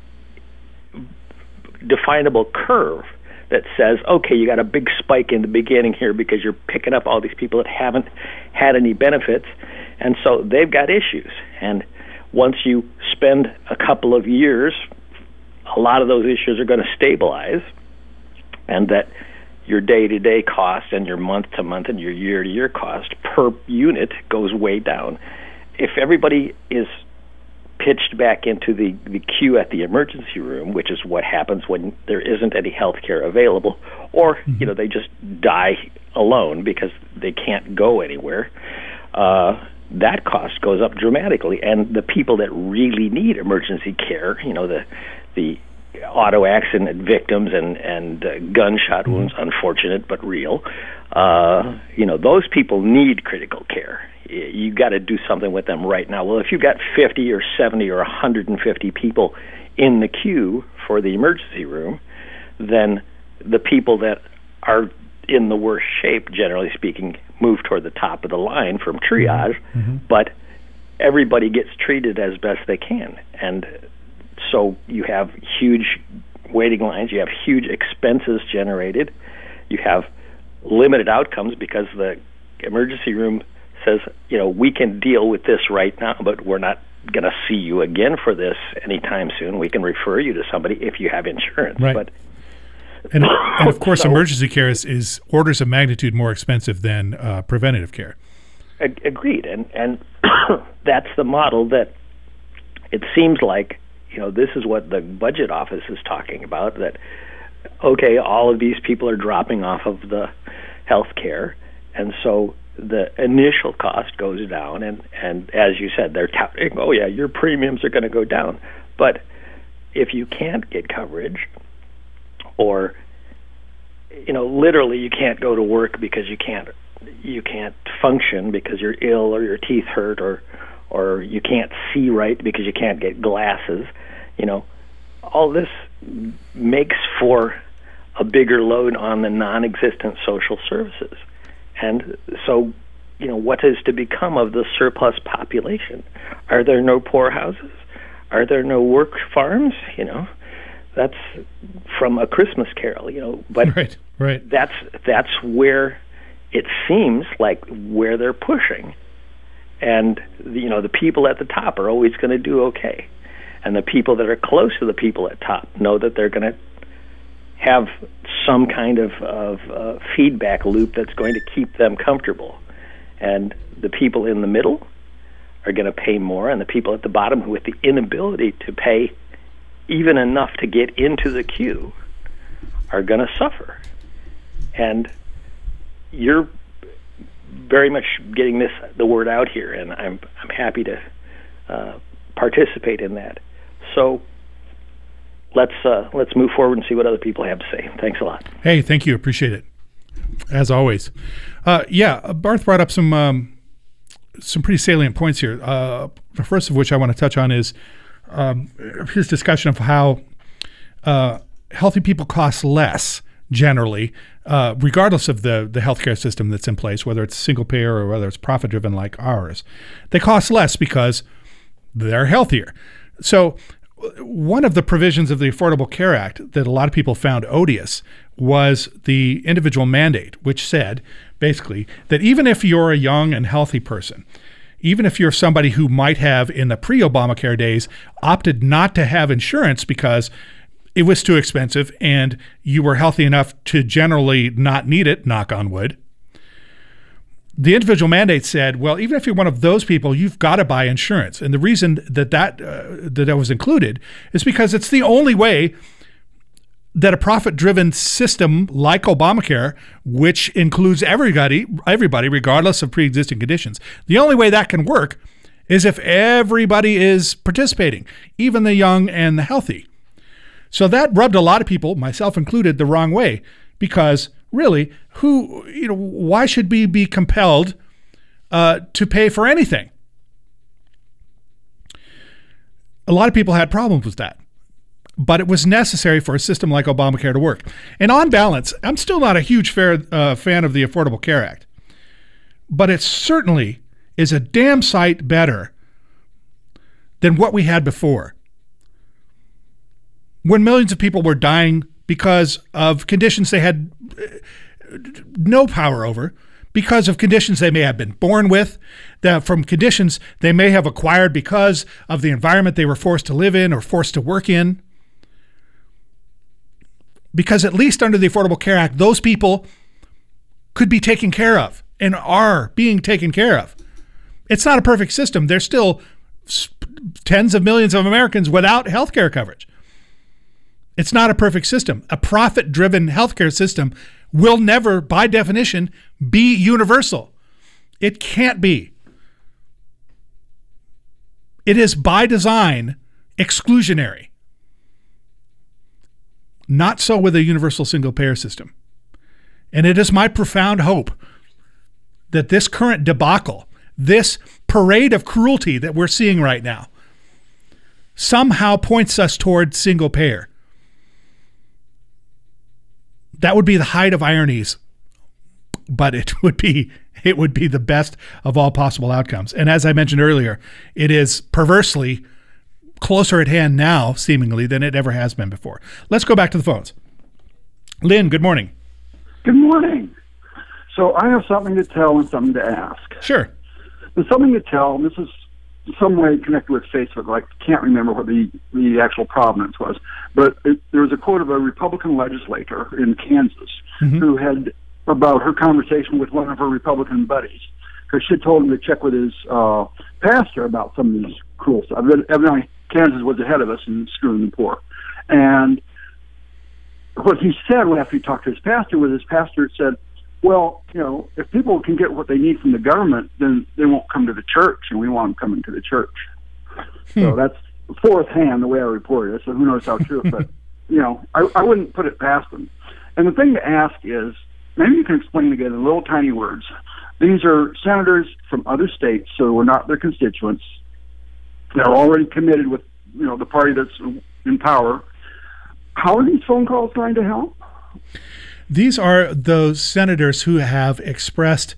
definable curve that says, okay, you got a big spike in the beginning here because you're picking up all these people that haven't had any benefits, and so they've got issues. And once you spend a couple of years, a lot of those issues are going to stabilize, and that your day-to-day cost and your month-to-month and your year-to-year cost per unit goes way down. If everybody is pitched back into the queue at the emergency room, which is what happens when there isn't any health care available, or they just die alone because they can't go anywhere, that cost goes up dramatically. And the people that really need emergency care, the auto accident victims and gunshot wounds, unfortunate but real, those people need critical care. You got to do something with them right now. Well, if you've got 50 or 70 or 150 people in the queue for the emergency room, then the people that are in the worst shape, generally speaking, move toward the top of the line from triage, but everybody gets treated as best they can. And so you have huge waiting lines, you have huge expenses generated, you have limited outcomes because the emergency room says, we can deal with this right now, but we're not going to see you again for this anytime soon. We can refer you to somebody if you have insurance. Right. But and of course, emergency care is orders of magnitude more expensive than preventative care. Agreed. And that's the model that it seems like, this is what the budget office is talking about, that, okay, all of these people are dropping off of the health care, and so the initial cost goes down, and as you said, they're touting, oh yeah, your premiums are going to go down. But if you can't get coverage, or literally you can't go to work because you can't function because you're ill or your teeth hurt, or you can't see right because you can't get glasses, all this makes for a bigger load on the non-existent social services. And so, what is to become of the surplus population? Are there no poorhouses? Are there no work farms? That's from A Christmas Carol, but right. That's where it seems like where they're pushing. And, the people at the top are always going to do okay. And the people that are close to the people at top know that they're going to have some kind of feedback loop that's going to keep them comfortable. And the people in the middle are going to pay more, and the people at the bottom with the inability to pay even enough to get into the queue are going to suffer. And you're very much getting the word out here, and I'm happy to participate in that. So let's move forward and see what other people have to say. Thanks a lot. Hey, thank you. Appreciate it, as always. Barth brought up some pretty salient points here. The first of which I want to touch on is his discussion of how healthy people cost less generally, regardless of the healthcare system that's in place, whether it's single payer or whether it's profit-driven like ours. They cost less because they're healthier. So one of the provisions of the Affordable Care Act that a lot of people found odious was the individual mandate, which said basically that even if you're a young and healthy person, even if you're somebody who might have in the pre-Obamacare days opted not to have insurance because it was too expensive and you were healthy enough to generally not need it, knock on wood, the individual mandate said, well, even if you're one of those people, you've got to buy insurance. And the reason that was included is because it's the only way that a profit-driven system like Obamacare, which includes everybody regardless of pre-existing conditions, the only way that can work is if everybody is participating, even the young and the healthy. So that rubbed a lot of people, myself included, the wrong way, because really, why should we be compelled to pay for anything? A lot of people had problems with that, but it was necessary for a system like Obamacare to work. And on balance, I'm still not a huge fan of the Affordable Care Act, but it certainly is a damn sight better than what we had before, when millions of people were dying because of conditions they had no power over, because of conditions they may have been born with, from conditions they may have acquired because of the environment they were forced to live in or forced to work in. Because at least under the Affordable Care Act, those people could be taken care of and are being taken care of. It's not a perfect system. There's still tens of millions of Americans without health care coverage. It's not a perfect system. A profit-driven healthcare system will never, by definition, be universal. It can't be. It is, by design, exclusionary. Not so with a universal single-payer system. And it is my profound hope that this current debacle, this parade of cruelty that we're seeing right now, somehow points us toward single-payer. That would be the height of ironies, but it would be the best of all possible outcomes. And as I mentioned earlier, it is perversely closer at hand now, seemingly, than it ever has been before. Let's go back to the phones. Lynn, good morning. Good morning. So I have something to tell and something to ask. Sure. There's something to tell, and this is some way connected with Facebook. I can't remember what the actual provenance was, but there was a quote of a Republican legislator in Kansas who had about her conversation with one of her Republican buddies, because she told him to check with his pastor about some of these cruel stuff. Evidently, Kansas was ahead of us in screwing the poor. And what he said after he talked to his pastor was his pastor said, well, if people can get what they need from the government, then they won't come to the church, and we want them coming to the church. So that's fourth hand, the way I reported it, so who knows how true. But, I wouldn't put it past them. And the thing to ask is, maybe you can explain again in little tiny words. These are senators from other states, so we're not their constituents. They're already committed with, the party that's in power. How are these phone calls trying to help? These are those senators who have expressed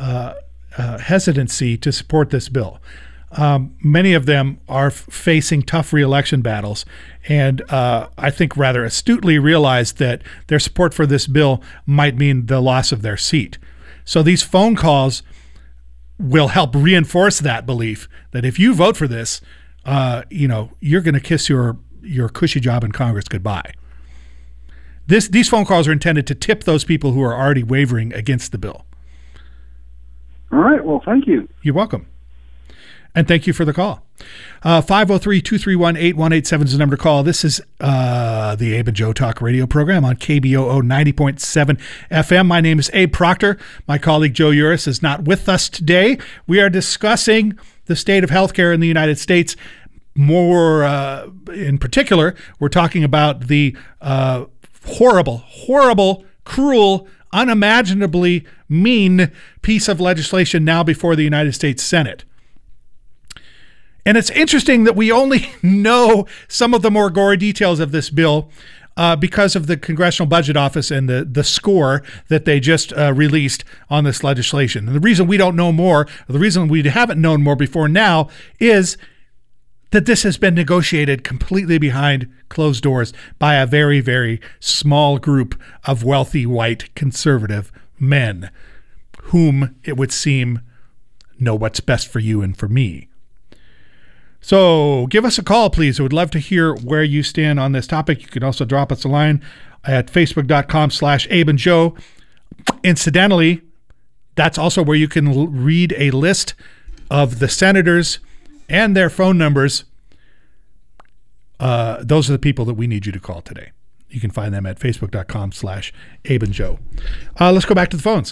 hesitancy to support this bill. Many of them are facing tough re-election battles, and I think rather astutely realized that their support for this bill might mean the loss of their seat. So these phone calls will help reinforce that belief that if you vote for this, you're going to kiss your cushy job in Congress goodbye. These phone calls are intended to tip those people who are already wavering against the bill. All right. Well, thank you. You're welcome. And thank you for the call. 503-231-8187 is the number to call. This is the Abe and Joe Talk radio program on KBOO 90.7 FM. My name is Abe Proctor. My colleague Joe Uris is not with us today. We are discussing the state of healthcare in the United States. More in particular, we're talking about the horrible, cruel, unimaginably mean piece of legislation now before the United States Senate. And it's interesting that we only know some of the more gory details of this bill because of the Congressional Budget Office and the score that they just released on this legislation. And the reason we don't know more, or the reason we haven't known more before now, is that this has been negotiated completely behind closed doors by a very, very small group of wealthy white conservative men whom it would seem know what's best for you and for me. So give us a call, please. I would love to hear where you stand on this topic. You can also drop us a line at facebook.com/AbeandJoe. Incidentally, that's also where you can read a list of the senators and their phone numbers. Those are the people that we need you to call today. You can find them at facebook.com/AbeandJoe. Let's go back to the phones.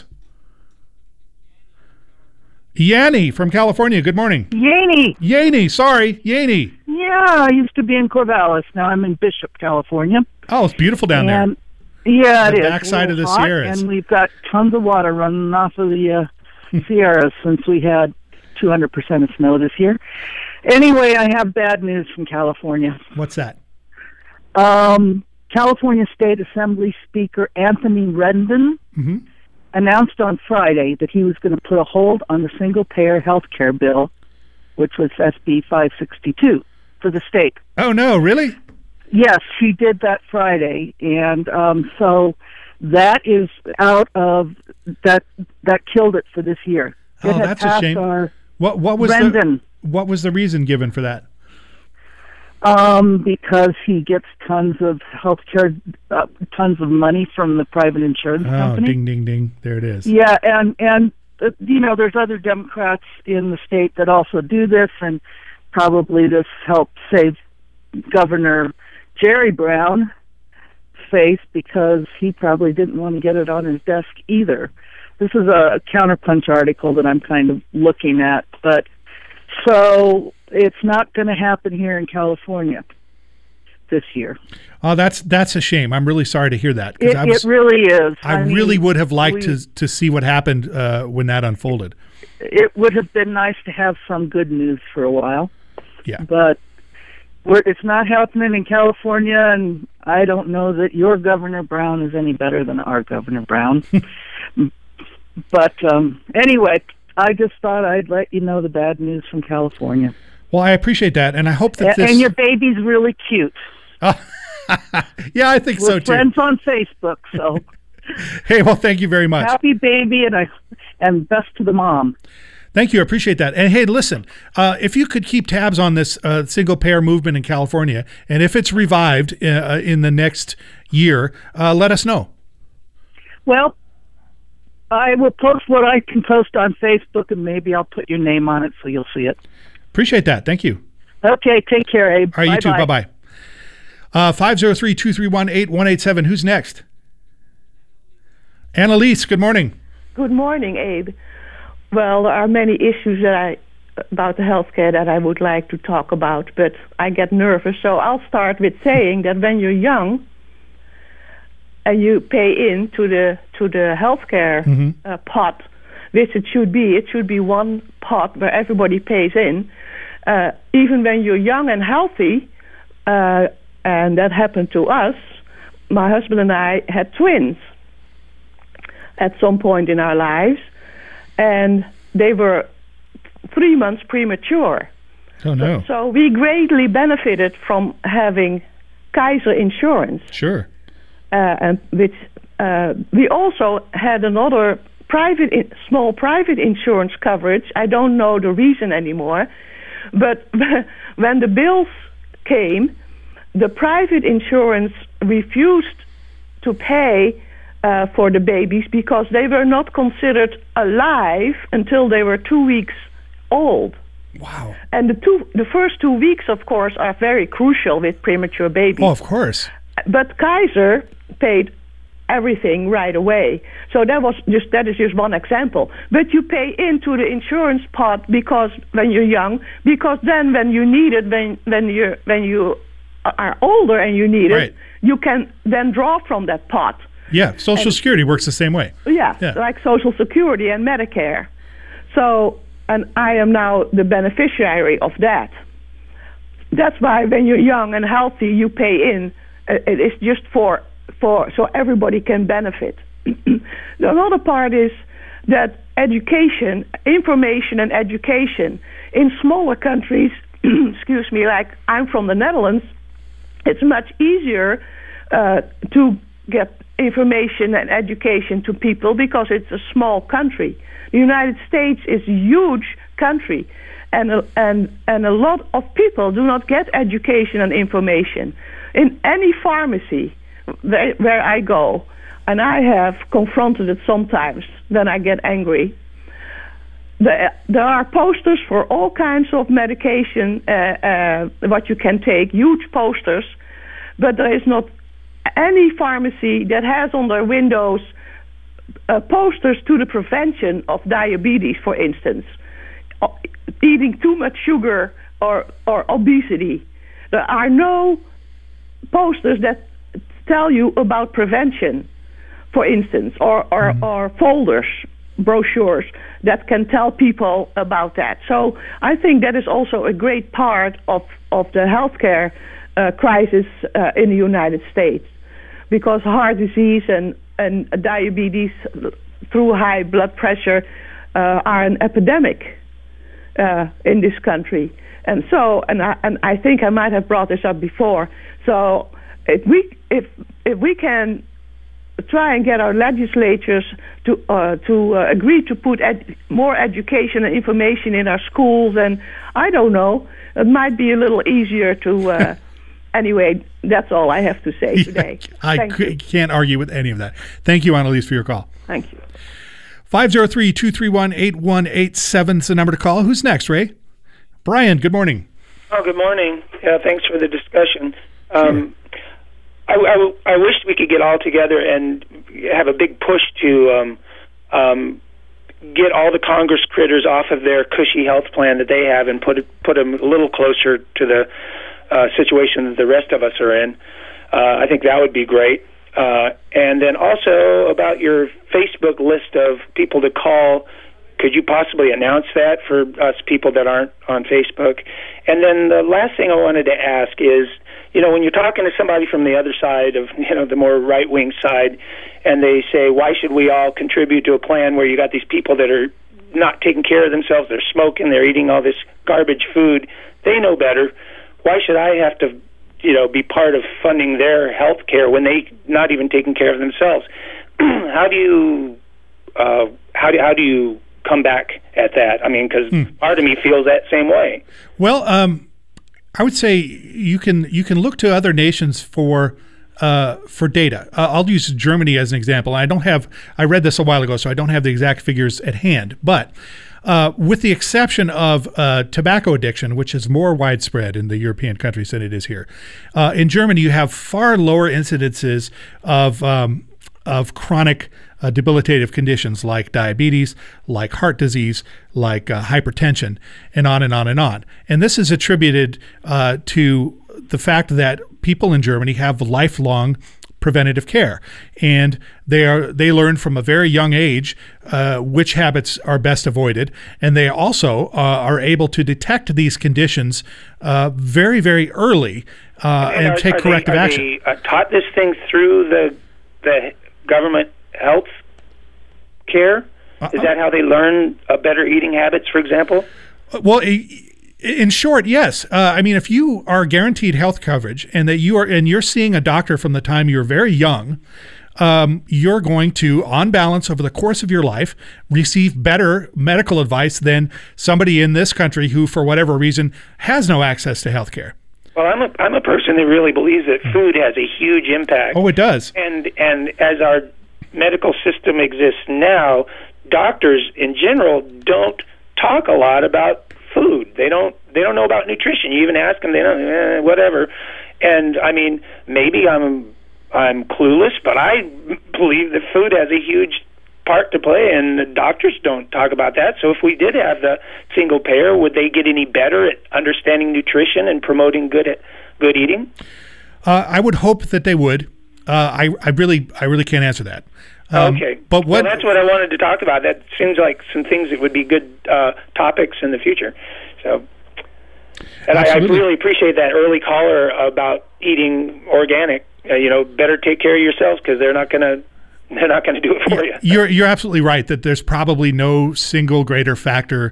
Yanni from California. Good morning. Yanni. Yanni. Yeah, I used to be in Corvallis. Now I'm in Bishop, California. Oh, it's beautiful down there. Yeah, it is. The backside of the Sierras. And we've got tons of water running off of the Sierras since we had 200% of snow this year. Anyway, I have bad news from California. What's that? California State Assembly Speaker Anthony Rendon announced on Friday that he was going to put a hold on the single-payer health care bill, which was SB 562, for the state. Oh, no, really? Yes, he did that Friday, and so that is out of that killed it for this year. Oh, that's a shame. What was the reason given for that? Because he gets tons of health care, tons of money from the private insurance company. Ding, ding, ding. There it is. Yeah, and there's other Democrats in the state that also do this, and probably this helped save Governor Jerry Brown face, because he probably didn't want to get it on his desk either. This is a Counterpunch article that I'm kind of looking at, but so it's not going to happen here in California this year. Oh, that's a shame. I'm really sorry to hear that. It really is. I really would have liked to see what happened when that unfolded. It would have been nice to have some good news for a while. Yeah. But it's not happening in California, and I don't know that your Governor Brown is any better than our Governor Brown. But anyway, I just thought I'd let you know the bad news from California. Well, I appreciate that, and I hope that And your baby's really cute. Yeah, I think so too. We're friends on Facebook, so. Hey, well, thank you very much. Happy baby, and best to the mom. Thank you. I appreciate that. And hey, listen, if you could keep tabs on this single-payer movement in California, and if it's revived in the next year, let us know. Well, I will post what I can post on Facebook, and maybe I'll put your name on it so you'll see it. Appreciate that. Thank you. Okay, take care, Abe. All right, you too. Bye-bye. 503-231-8187. Who's next? Annalise, good morning. Good morning, Abe. Well, there are many issues about the healthcare that I would like to talk about, but I get nervous, so I'll start with saying that when you're young and you pay in to the healthcare pot, which it should be one pot where everybody pays in. Even when you're young and healthy, and that happened to us, my husband and I had twins at some point in our lives, and they were 3 months premature. Oh, no. So we greatly benefited from having Kaiser insurance. Sure. And which we also had another small private insurance coverage. I don't know the reason anymore, but when the bills came, the private insurance refused to pay for the babies because they were not considered alive until they were 2 weeks old. Wow. And the first 2 weeks, of course, are very crucial with premature babies. Oh, of course. But Kaiser paid everything right away. So that is just one example. But you pay into the insurance pot because when you're young, because then when you need it, when you are older and you need it, you can then draw from that pot. Yeah, Social Security works the same way. Yeah, like Social Security and Medicare. So, and I am now the beneficiary of that. That's why when you're young and healthy, you pay in. It is just for so everybody can benefit. The other part is that education, information and education in smaller countries, excuse me, like I'm from the Netherlands, it's much easier to get information and education to people because it's a small country. The United States is a huge country, and a lot of people do not get education and information. In any pharmacy where I go, and I have confronted it sometimes, then I get angry. There are posters for all kinds of medication, what you can take, huge posters, but there is not any pharmacy that has on their windows posters to the prevention of diabetes, for instance, eating too much sugar or obesity. There are no posters that tell you about prevention, for instance, or folders, brochures that can tell people about that. So I think that is also a great part of the healthcare crisis in the United States, because heart disease and diabetes through high blood pressure are an epidemic in this country. And so, and I think I might have brought this up before. So if we can try and get our legislatures to agree to put more education and information in our schools, and I don't know, it might be a little easier to. Anyway, that's all I have to say today. I can't argue with any of that. Thank you, Annalise, for your call. Thank you. 503-231-8187 is the number to call. Who's next, Ray? Brian, good morning. Oh, good morning. Yeah, thanks for the discussion. Sure. I wish we could get all together and have a big push to get all the Congress critters off of their cushy health plan that they have and put them a little closer to the situation that the rest of us are in. I think that would be great. And then also about your Facebook list of people to call, could you possibly announce that for us people that aren't on Facebook? And then the last thing I wanted to ask is, when you're talking to somebody from the other side of, the more right-wing side, and they say, why should we all contribute to a plan where you got these people that are not taking care of themselves, they're smoking, they're eating all this garbage food, they know better. Why should I have to, be part of funding their health care when they not even taking care of themselves? How do you come back at that? I mean, because part of me feels that same way. Well, I would say you can look to other nations for data. I'll use Germany as an example. I read this a while ago, so I don't have the exact figures at hand. But with the exception of tobacco addiction, which is more widespread in the European countries than it is here, in Germany you have far lower incidences of chronic debilitative conditions like diabetes, like heart disease, like hypertension, and on and on and on. And this is attributed to the fact that people in Germany have lifelong preventative care, and they learn from a very young age which habits are best avoided, and they also are able to detect these conditions very, very early and take corrective action. Are they taught this thing through the government health care? Is that how they learn better eating habits, for example? Well, in short, yes. I mean, if you are guaranteed health coverage and that you're seeing a doctor from the time you're very young, you're going to, on balance, over the course of your life, receive better medical advice than somebody in this country who, for whatever reason, has no access to health care. Well, I'm a person that really believes that food has a huge impact. Oh, it does. And as our medical system exists now, doctors in general don't talk a lot about food. They don't know about nutrition. You even ask them, they don't, whatever. And I mean, maybe I'm clueless, but I believe that food has a huge part to play, and the doctors don't talk about that. So if we did have the single payer, would they get any better at understanding nutrition and promoting good eating? I would hope that they would. I really can't answer that. Okay, but that's what I wanted to talk about. That seems like some things that would be good topics in the future. So, and I really appreciate that early caller about eating organic. Better take care of yourselves because they're not going to do it for you. You're absolutely right that there's probably no single greater factor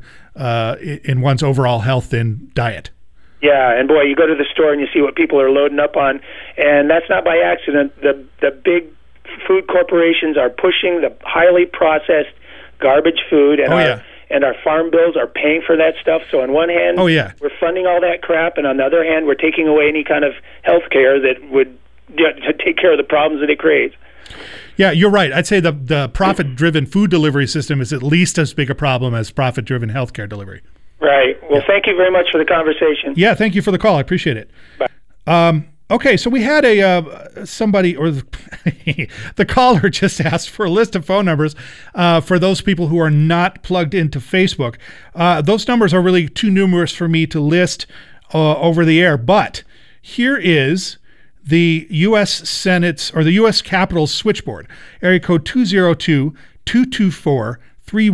in one's overall health than diet. Yeah, and boy, you go to the store and you see what people are loading up on, and that's not by accident. The big food corporations are pushing the highly processed garbage food, and our farm bills are paying for that stuff. So on one hand, we're funding all that crap, and on the other hand, we're taking away any kind of health care that would to take care of the problems that it creates. Yeah, you're right. I'd say the profit-driven food delivery system is at least as big a problem as profit-driven healthcare delivery. Right. Well, thank you very much for the conversation. Yeah, thank you for the call. I appreciate it. Bye. Okay, so we had somebody, or the caller just asked for a list of phone numbers for those people who are not plugged into Facebook. Those numbers are really too numerous for me to list over the air, but here is the U.S. Senate's or the U.S. Capitol's switchboard, area code 202-224-3121,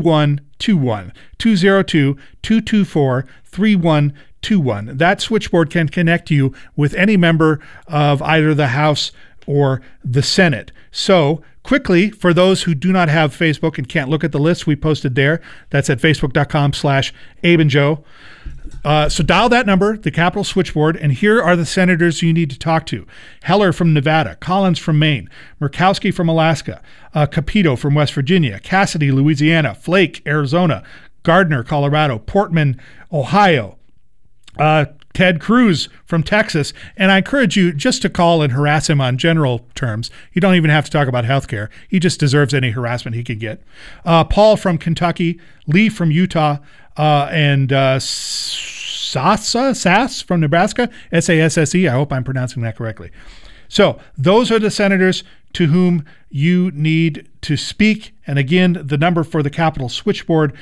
202-224-3121. That switchboard can connect you with any member of either the House or the Senate. So quickly, for those who do not have Facebook and can't look at the list we posted there, that's at facebook.com/AbeandJoe. So dial that number, the Capitol switchboard, and here are the senators you need to talk to. Heller from Nevada, Collins from Maine, Murkowski from Alaska, Capito from West Virginia, Cassidy, Louisiana, Flake, Arizona, Gardner, Colorado, Portman, Ohio, Ted Cruz from Texas. And I encourage you just to call and harass him on general terms. You don't even have to talk about health care. He just deserves any harassment he can get. Paul from Kentucky, Lee from Utah, and Sass from Nebraska, S-A-S-S-E. I hope I'm pronouncing that correctly. So those are the senators to whom you need to speak. And again, the number for the Capitol switchboard,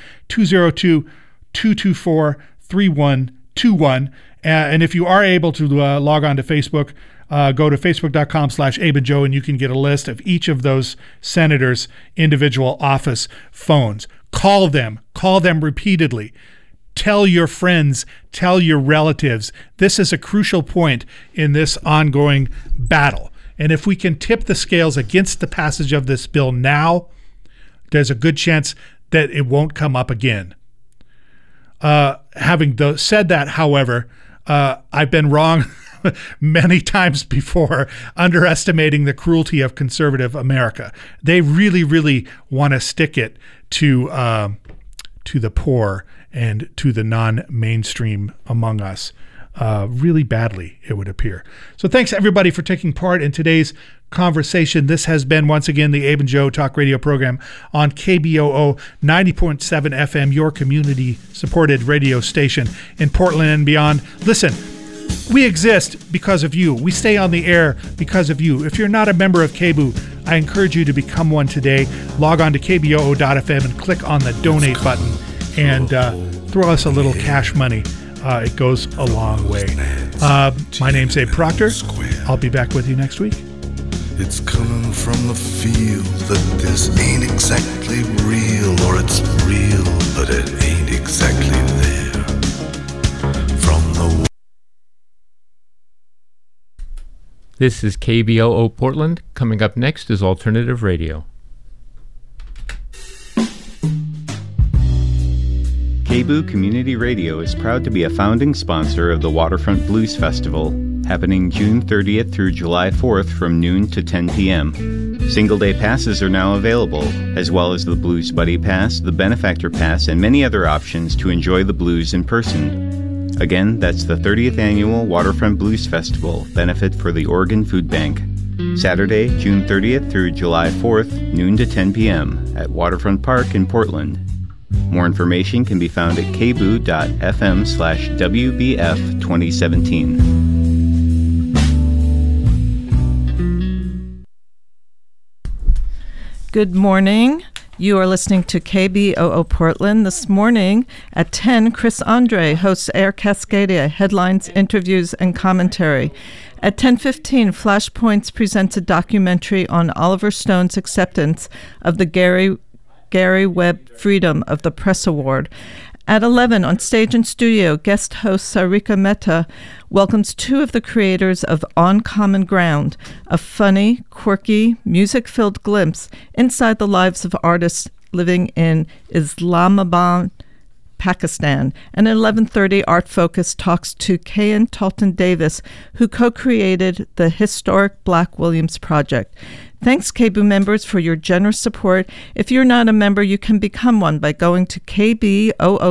202-224-3121. And if you are able to log on to Facebook, go to facebook.com/AbeandJoe, and you can get a list of each of those senators' individual office phones. Call them repeatedly. Tell your friends, tell your relatives. This is a crucial point in this ongoing battle. And if we can tip the scales against the passage of this bill now, there's a good chance that it won't come up again. Having said that, however, I've been wrong many times before, underestimating the cruelty of conservative America. They really, really want to stick it to to the poor and to the non-mainstream among us. Really badly, it would appear. So thanks, everybody, for taking part in today's conversation. This has been, once again, the Abe and Joe Talk Radio program on KBOO 90.7 FM, your community-supported radio station in Portland and beyond. Listen, we exist because of you. We stay on the air because of you. If you're not a member of KBOO, I encourage you to become one today. Log on to KBOO.FM and click on the donate button and throw us a little cash money. It goes a long way. My name's Abe Proctor. I'll be back with you next week. It's coming from the feel that this ain't exactly real, or it's real, but it ain't exactly there. From the This is KBOO Portland. Coming up next is Alternative Radio. KBOO Community Radio is proud to be a founding sponsor of the Waterfront Blues Festival, happening June 30th through July 4th from noon to 10 p.m. Single-day passes are now available, as well as the Blues Buddy Pass, the Benefactor Pass, and many other options to enjoy the blues in person. Again, that's the 30th Annual Waterfront Blues Festival, benefit for the Oregon Food Bank. Saturday, June 30th through July 4th, noon to 10 p.m. at Waterfront Park in Portland. More information can be found at kboo.fm/WBF 2017. Good morning. You are listening to KBOO Portland. This morning at 10, Chris Andre hosts Air Cascadia, headlines, interviews, and commentary. At 10:15, Flashpoints presents a documentary on Oliver Stone's acceptance of the Gary Webb Freedom of the Press Award. At 11, on Stage and Studio, guest host Sarika Mehta welcomes two of the creators of On Common Ground, a funny, quirky, music-filled glimpse inside the lives of artists living in Islamabad, Pakistan. And at 11:30, Art Focus talks to Kayan Talton Davis, who co-created the historic Black Williams Project. Thanks, KBOO members, for your generous support. If you're not a member, you can become one by going to KBOO